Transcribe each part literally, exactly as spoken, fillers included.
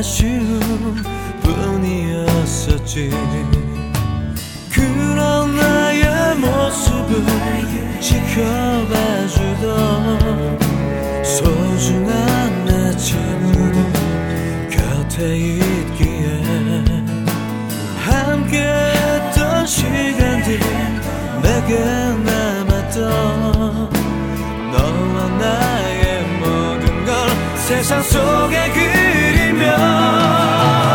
아쉬움 뿐이었었지. 그런 나의 모습을 지켜봐주던 소중한 내 친구는 곁에 있기에 함께했던 시간들 내게 남았던 너와 나의 모든 걸 세상 속에 그리며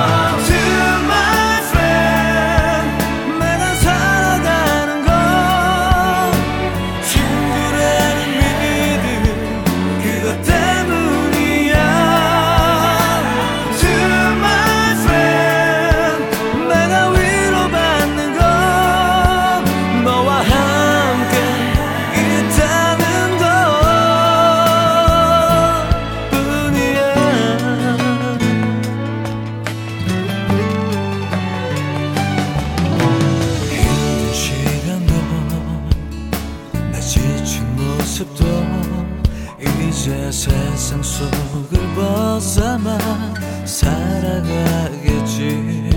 이제 세상 속을 벗어나 살아가겠지.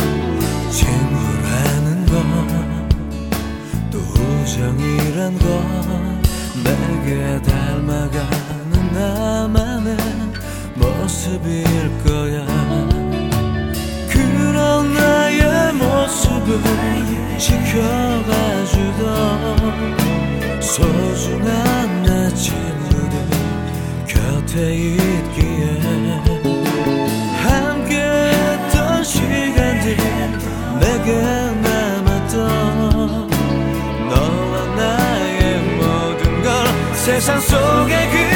친구라는 건 또 우정이란 건 내게 닮아가는 나만의 모습일 거야. 그런 나의 모습을 지켜봐주던 소중한 내 친구들 곁에 있기에 함께했던 시간들 내게 남았던 너와 나의 모든 걸 세상 속에 그